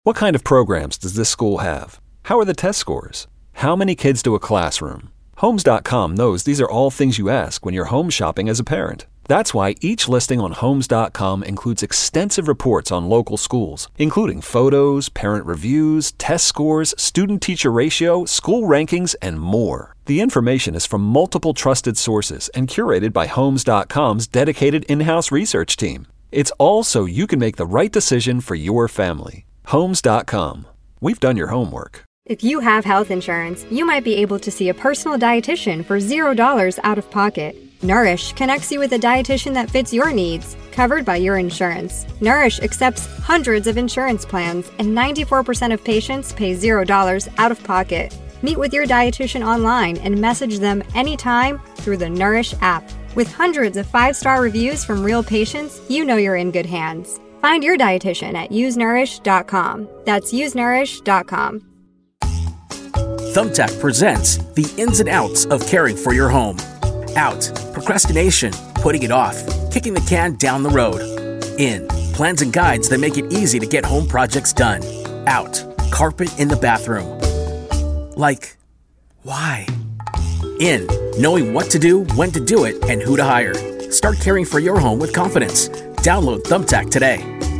What kind of programs does this school have? How are the test scores? How many kids do a classroom? Homes.com knows these are all things you ask when you're home shopping as a parent. That's why each listing on Homes.com includes extensive reports on local schools, including photos, parent reviews, test scores, student-teacher ratio, school rankings, and more. The information is from multiple trusted sources and curated by Homes.com's dedicated in-house research team. It's all so you can make the right decision for your family. Homes.com. We've done your homework. If you have health insurance, you might be able to see a personal dietitian for $0 out of pocket. Nourish connects you with a dietitian that fits your needs, covered by your insurance. Nourish accepts hundreds of insurance plans, and 94% of patients pay $0 out of pocket. Meet with your dietitian online and message them anytime through the Nourish app. With hundreds of 5-star reviews from real patients, you know you're in good hands. Find your dietitian at usenourish.com. That's usenourish.com. Thumbtack presents the ins and outs of caring for your home. Out, procrastination, putting it off, kicking the can down the road. In, plans and guides that make it easy to get home projects done. Out, carpet in the bathroom. Like, why? In, knowing what to do, when to do it, and who to hire. Start caring for your home with confidence. Download Thumbtack today.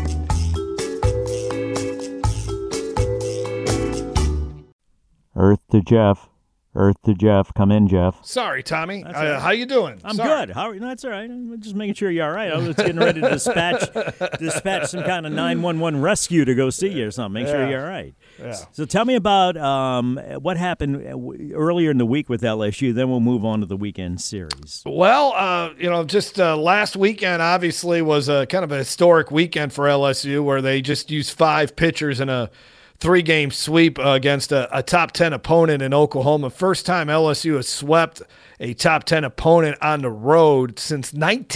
Earth to Jeff. Earth to Jeff. Come in, Jeff. Sorry, Tommy. That's all right. How you doing? I'm Sorry. good. How are you? No, that's all right. I'm just making sure you're all right. I was getting ready to dispatch some kind of 911 rescue to go see you or something. Make sure you're all right. Yeah. So tell me about what happened earlier in the week with LSU. Then we'll move on to the weekend series. Well, just last weekend obviously was a kind of a historic weekend for LSU where they just used 5 pitchers in a 3-game sweep against a top 10 opponent in Oklahoma. First time LSU has swept a top 10 opponent on the road since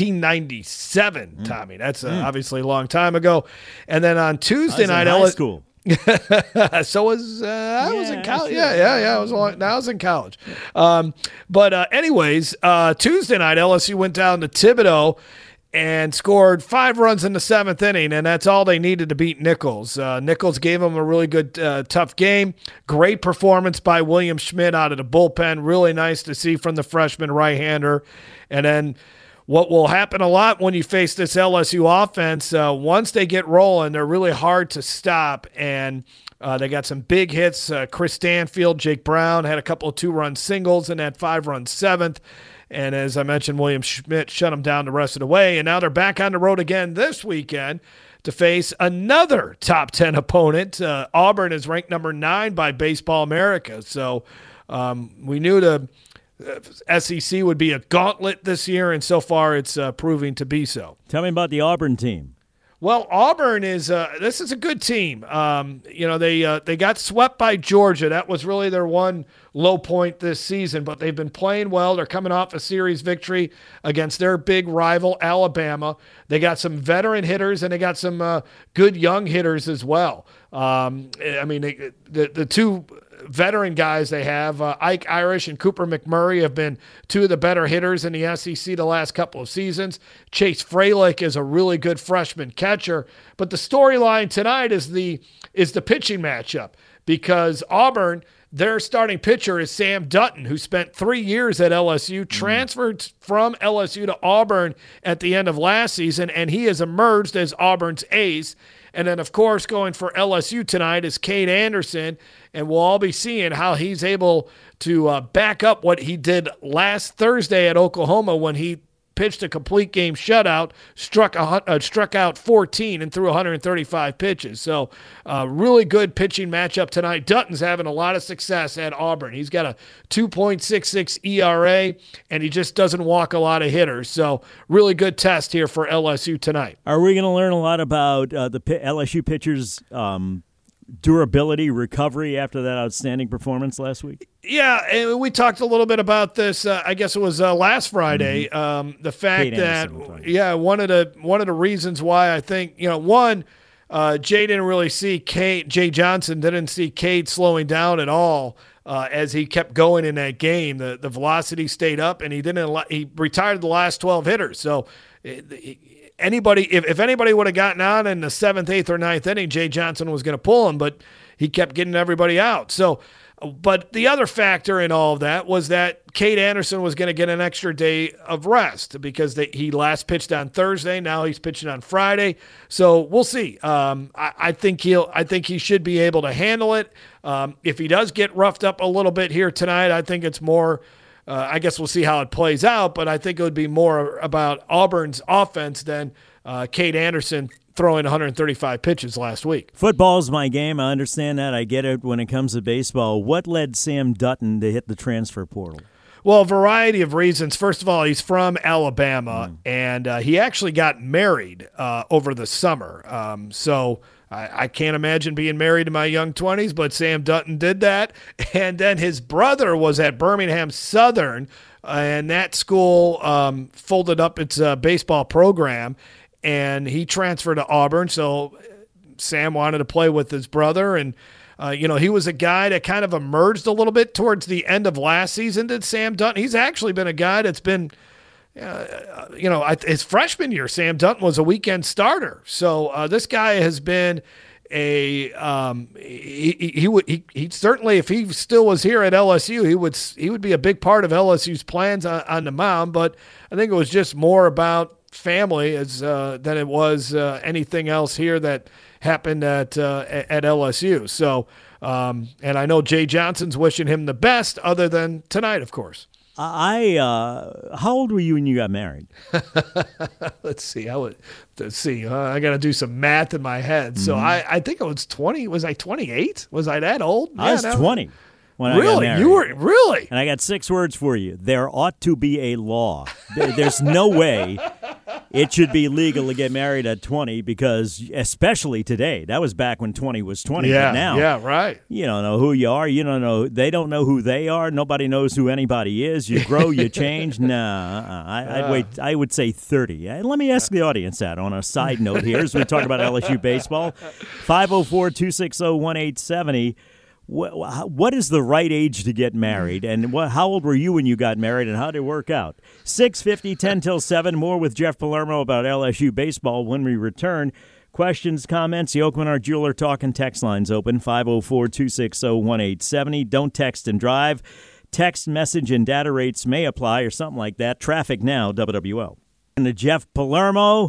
1997, Tommy. That's obviously a long time ago. And then on Tuesday night, high school. So was I was in college. I was in college. But anyways, Tuesday night LSU went down to Thibodaux and scored 5 runs in the 7th inning, and that's all they needed to beat Nichols. Nichols gave them a really good, tough game. Great performance by William Schmidt out of the bullpen. Really nice to see from the freshman right-hander. And then what will happen a lot when you face this LSU offense, once they get rolling, they're really hard to stop, and they got some big hits. Chris Stanfield, Jake Brown had a couple of 2-run singles in that 5-run 7th. And as I mentioned, William Schmidt shut them down the rest of the way. And now they're back on the road again this weekend to face another top 10 opponent. Auburn is ranked number 9 by Baseball America. So we knew the SEC would be a gauntlet this year, and so far it's proving to be so. Tell me about the Auburn team. Well, Auburn is this is a good team. They got swept by Georgia. That was really their one low point this season, but they've been playing well. They're coming off a series victory against their big rival, Alabama. They got some veteran hitters, and they got some good young hitters as well. The 2 veteran guys they have, Ike Irish and Cooper McMurray, have been 2 of the better hitters in the SEC the last couple of seasons. Chase Fralick is a really good freshman catcher. But the storyline tonight is the pitching matchup, because Auburn, their starting pitcher is Sam Dutton, who spent 3 years at LSU, transferred from LSU to Auburn at the end of last season, and he has emerged as Auburn's ace. And then, of course, going for LSU tonight is Cade Anderson, and we'll all be seeing how he's able to back up what he did last Thursday at Oklahoma when he pitched a complete game shutout, struck out 14 and threw 135 pitches. So really good pitching matchup tonight. Dutton's having a lot of success at Auburn. He's got a 2.66 ERA, and he just doesn't walk a lot of hitters. So really good test here for LSU tonight. Are we going to learn a lot about the LSU pitchers' durability, recovery after that outstanding performance last week? Yeah, and we talked a little bit about this. I guess it was last Friday. The fact that one of the reasons why I think Jay didn't really see Jay Johnson didn't see Cade slowing down at all as he kept going in that game. The velocity stayed up, and he retired the last 12 hitters. So if anybody would have gotten on in the 7th, 8th, or 9th inning, Jay Johnson was going to pull him, but he kept getting everybody out. So, but the other factor in all of that was that Cade Anderson was going to get an extra day of rest because he last pitched on Thursday. Now he's pitching on Friday. So we'll see. I think he should be able to handle it. If he does get roughed up a little bit here tonight, I think it's more. I guess we'll see how it plays out, but I think it would be more about Auburn's offense than Cade Anderson throwing 135 pitches last week. Football's my game. I understand that. I get it when it comes to baseball. What led Sam Dutton to hit the transfer portal? Well, a variety of reasons. First of all, he's from Alabama, and he actually got married over the summer. So I can't imagine being married in my young 20s, but Sam Dutton did that. And then his brother was at Birmingham Southern, and that school folded up its baseball program, and he transferred to Auburn. So Sam wanted to play with his brother, and he was a guy that kind of emerged a little bit towards the end of last season. Did Sam Dutton? He's actually been a guy that's been, his freshman year, Sam Dutton was a weekend starter. So this guy has been he certainly, if he still was here at LSU, he would be a big part of LSU's plans on the mound. But I think it was just more about family than it was anything else here that happened at LSU. So, and I know Jay Johnson's wishing him the best, other than tonight, of course. How old were you when you got married? Let's see. I got to do some math in my head. So I think I was 20. Was I 28? Was I that old? I was 20 when I got Really? married. You were really? And I got 6 words for you. There ought to be a law. There's no way it should be legal to get married at 20, because especially today, that was back when 20 was 20. Yeah, but now, yeah, right. You don't know who you are. You don't know. They don't know who they are. Nobody knows who anybody is. You grow, you change. I'd wait. I would say 30. Let me ask the audience that on a side note here as we talk about LSU baseball. 504-260-1870. What is the right age to get married, and how old were you when you got married, and how did it work out? 6:50, 10 till 7. More with Jeff Palermo about LSU baseball when we return. Questions, comments, the Oak Menard Jeweler Talk and text lines open, 504-260-1870. Don't text and drive. Text, message, and data rates may apply or something like that. Traffic now, WWL. And to Jeff Palermo,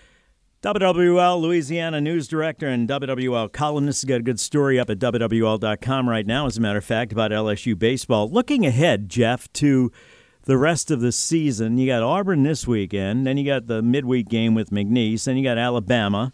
WWL Louisiana news director and WWL columnist. Has got a good story up at WWL.com right now, as a matter of fact, about LSU baseball. Looking ahead, Jeff, to the rest of the season, you got Auburn this weekend, then you got the midweek game with McNeese, then you got Alabama,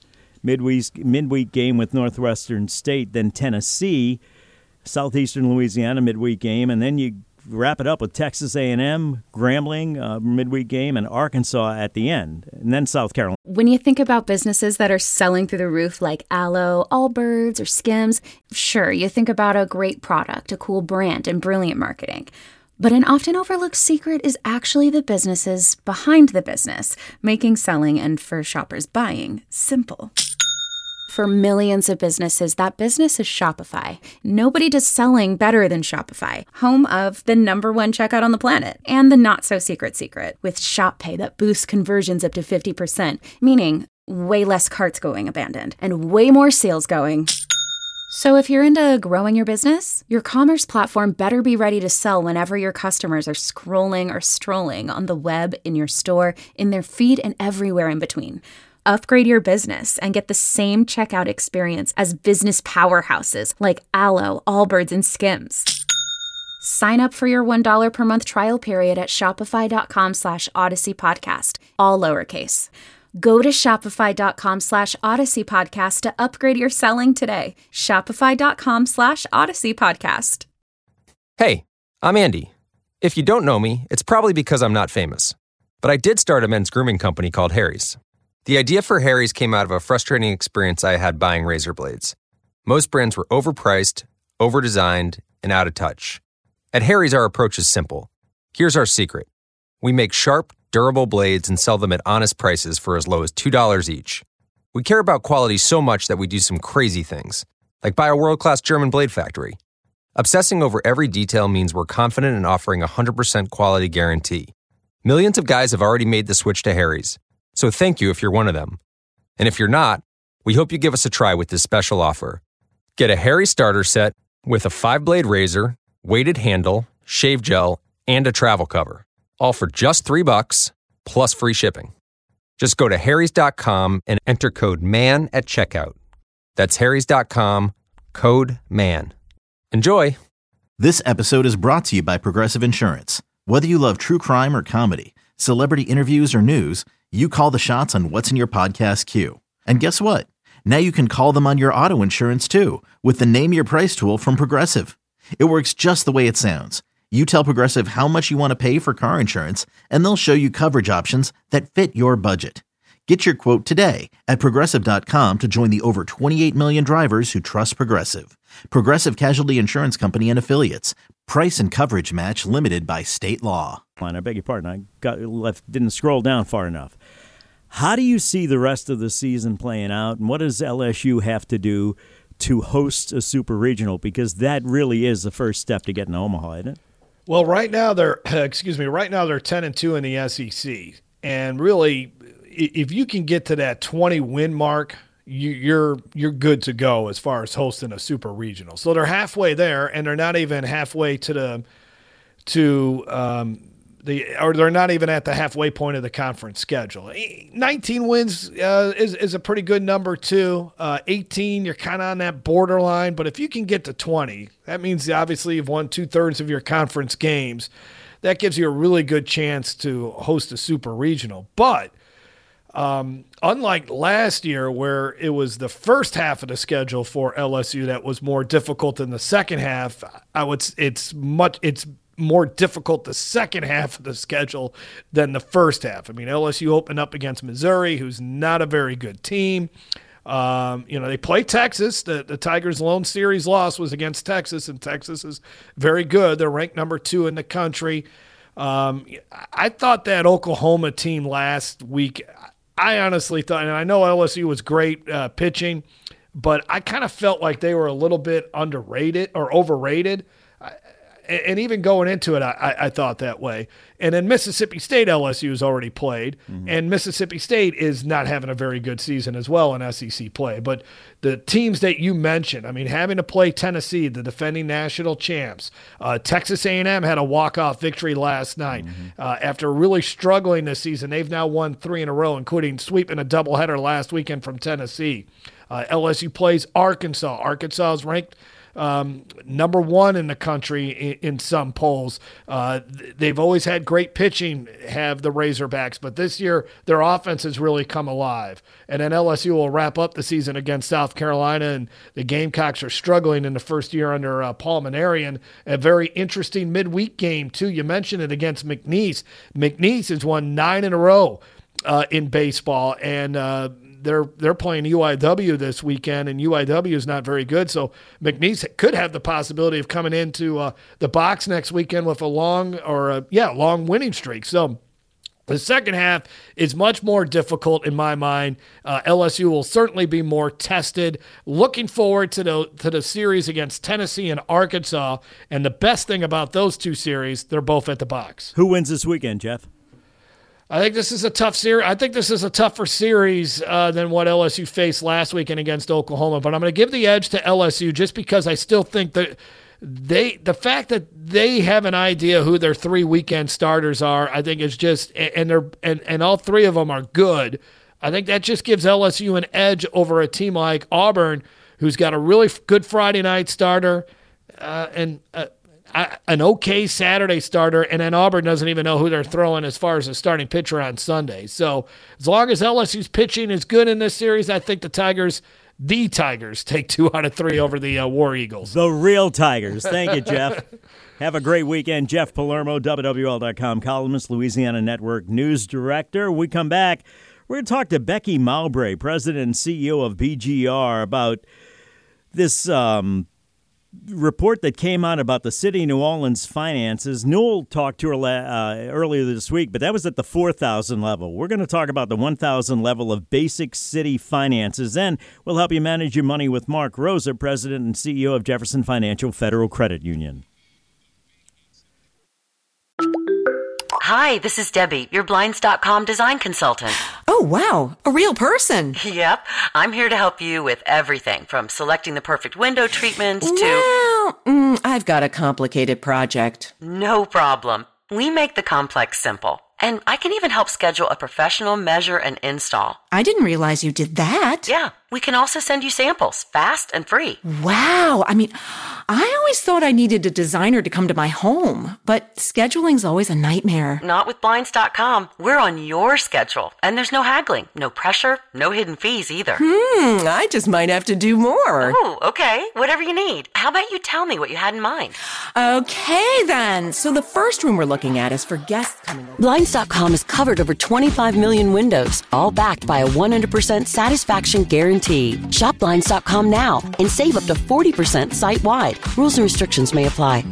midweek game with Northwestern State, then Tennessee, Southeastern Louisiana midweek game, and then you wrap it up with Texas A&M, Grambling, midweek game, and Arkansas at the end, and then South Carolina. When you think about businesses that are selling through the roof like Aloe, Allbirds, or Skims, sure, you think about a great product, a cool brand, and brilliant marketing. But an often overlooked secret is actually the businesses behind the business, making selling and, for shoppers, buying simple. For millions of businesses, that business is Shopify. Nobody does selling better than Shopify, home of the #1 checkout on the planet, and the not-so-secret secret, with Shop Pay that boosts conversions up to 50%, meaning way less carts going abandoned, and way more sales going. So if you're into growing your business, your commerce platform better be ready to sell whenever your customers are scrolling or strolling on the web, in your store, in their feed, and everywhere in between. Upgrade your business and get the same checkout experience as business powerhouses like Aloe, Allbirds, and Skims. Sign up for your $1 per month trial period at shopify.com/Odyssey Podcast, all lowercase. Go to shopify.com/Odyssey Podcast to upgrade your selling today. Shopify.com/Odyssey Podcast. Hey, I'm Andy. If you don't know me, it's probably because I'm not famous. But I did start a men's grooming company called Harry's. The idea for Harry's came out of a frustrating experience I had buying razor blades. Most brands were overpriced, overdesigned, and out of touch. At Harry's, our approach is simple. Here's our secret. We make sharp, durable blades and sell them at honest prices for as low as $2 each. We care about quality so much that we do some crazy things, like buy a world-class German blade factory. Obsessing over every detail means we're confident in offering a 100% quality guarantee. Millions of guys have already made the switch to Harry's. So thank you if you're one of them. And if you're not, we hope you give us a try with this special offer. Get a Harry starter set with a 5-blade razor, weighted handle, shave gel, and a travel cover. All for just $3 plus free shipping. Just go to harrys.com and enter code MAN at checkout. That's harrys.com, code MAN. Enjoy! This episode is brought to you by Progressive Insurance. Whether you love true crime or comedy, celebrity interviews or news, you call the shots on what's in your podcast queue. And guess what? Now you can call them on your auto insurance too with the Name Your Price tool from Progressive. It works just the way it sounds. You tell Progressive how much you want to pay for car insurance, and they'll show you coverage options that fit your budget. Get your quote today at Progressive.com to join the over 28 million drivers who trust Progressive. Progressive Casualty Insurance Company and Affiliates. Price and coverage match limited by state law. I beg your pardon. Didn't scroll down far enough. How do you see the rest of the season playing out, and what does LSU have to do to host a super regional? Because that really is the first step to getting to Omaha, isn't it? Well, right now they're 10-2 in the SEC, and really, if you can get to that 20-win mark, you're good to go as far as hosting a super regional. So they're halfway there, and they're not even halfway they're not even at the halfway point of the conference schedule. 19 wins is a pretty good number too. 18, you're kind of on that borderline, but if you can get to 20, that means obviously you've won 2/3 of your conference games. That gives you a really good chance to host a super regional. But unlike last year where it was the first half of the schedule for LSU that was more difficult than the second half, it's more difficult the second half of the schedule than the first half. I mean, LSU opened up against Missouri, who's not a very good team. They play Texas. The Tigers' lone series loss was against Texas, and Texas is very good. They're ranked number 2 in the country. I thought that Oklahoma team last week, I honestly thought, and I know LSU was great pitching, but I kind of felt like they were a little bit underrated or overrated. And even going into it, I thought that way. And then Mississippi State, LSU has already played, and Mississippi State is not having a very good season as well in SEC play. But the teams that you mentioned, I mean, having to play Tennessee, the defending national champs, Texas A&M had a walk-off victory last night. After really struggling this season, they've now won 3 in a row, including sweeping a doubleheader last weekend from Tennessee. LSU plays Arkansas. Arkansas is ranked number 1 in the country in some polls. They've always had great pitching, have the Razorbacks, but this year their offense has really come alive. And then LSU will wrap up the season against South Carolina, and the Gamecocks are struggling in the first year under Paul Manarian. A very interesting midweek game, too. You mentioned it against McNeese. McNeese has won 9 in a row in baseball, and they're playing UIW this weekend, and UIW is not very good. So McNeese could have the possibility of coming into the box next weekend with a long winning streak. So the second half is much more difficult in my mind. LSU will certainly be more tested. Looking forward to the series against Tennessee and Arkansas. And the best thing about those two series, they're both at the box. Who wins this weekend, Jeff? I think this is a tough series. I think this is a tougher series than what LSU faced last weekend against Oklahoma. But I'm going to give the edge to LSU just because I still think that the fact that they have an idea who their 3 weekend starters are, I think is just and all 3 of them are good. I think that just gives LSU an edge over a team like Auburn, who's got a really good Friday night starter and an okay Saturday starter, and then Auburn doesn't even know who they're throwing as far as a starting pitcher on Sunday. So as long as LSU's pitching is good in this series, I think the Tigers take 2 out of 3 over the War Eagles. The real Tigers. Thank you, Jeff. Have a great weekend. Jeff Palermo, WWL.com columnist, Louisiana Network news director. When we come back, we're going to talk to Becky Mowbray, president and CEO of BGR, about this report that came out about the city of New Orleans finances. Newell talked to her earlier this week, but that was at the 4,000 level. We're going to talk about the 1,000 level of basic city finances. Then we'll help you manage your money with Mark Rosa, president and CEO of Jefferson Financial Federal Credit Union. Hi, this is Debbie, your Blinds.com design consultant. Oh, wow. A real person. Yep. I'm here to help you with everything from selecting the perfect window treatment to... Well, I've got a complicated project. No problem. We make the complex simple. And I can even help schedule a professional measure and install. I didn't realize you did that. Yeah. We can also send you samples, fast and free. Wow. I mean, I always thought I needed a designer to come to my home, but scheduling's always a nightmare. Not with Blinds.com. We're on your schedule, and there's no haggling, no pressure, no hidden fees either. I just might have to do more. Oh, okay. Whatever you need. How about you tell me what you had in mind? Okay, then. So the first room we're looking at is for guests coming over. Blinds.com has covered over 25 million windows, all backed by a 100% satisfaction guarantee. Shop Blinds.com now and save up to 40% site-wide. Rules and restrictions may apply.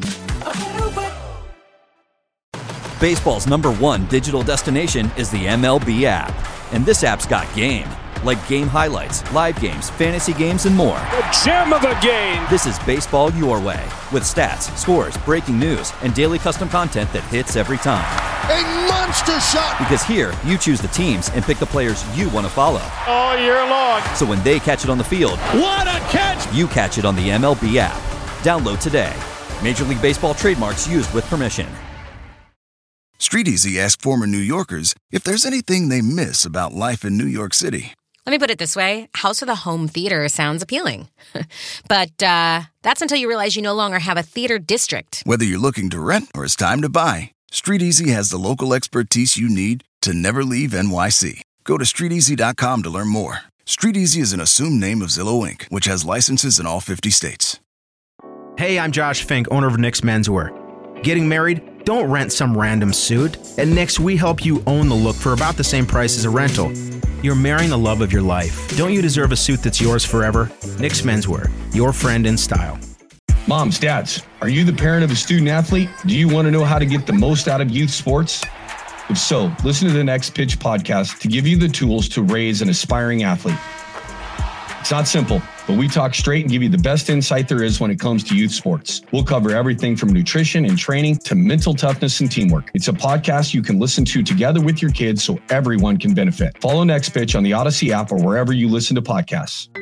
Baseball's #1 digital destination is the MLB app. And this app's got game. Like game highlights, live games, fantasy games, and more. The gem of a game! This is baseball your way. With stats, scores, breaking news, and daily custom content that hits every time. A monster shot! Because here, you choose the teams and pick the players you want to follow. All year long. So when they catch it on the field, what a catch! You catch it on the MLB app. Download today. Major League Baseball trademarks used with permission. StreetEasy asked former New Yorkers if there's anything they miss about life in New York City. Let me put it this way. House with a home theater sounds appealing. But that's until you realize you no longer have a theater district. Whether you're looking to rent or it's time to buy, StreetEasy has the local expertise you need to never leave NYC. Go to StreetEasy.com to learn more. StreetEasy is an assumed name of Zillow Inc., which has licenses in all 50 states. Hey, I'm Josh Fink, owner of Nick's Menswear. Getting married? Don't rent some random suit. At Nick's, we help you own the look for about the same price as a rental. You're marrying the love of your life. Don't you deserve a suit that's yours forever? Nick's Menswear, your friend in style. Moms, dads, are you the parent of a student athlete? Do you want to know how to get the most out of youth sports? If so, listen to the Next Pitch podcast to give you the tools to raise an aspiring athlete. It's not simple, but we talk straight and give you the best insight there is when it comes to youth sports. We'll cover everything from nutrition and training to mental toughness and teamwork. It's a podcast you can listen to together with your kids so everyone can benefit. Follow Next Pitch on the Odyssey app or wherever you listen to podcasts.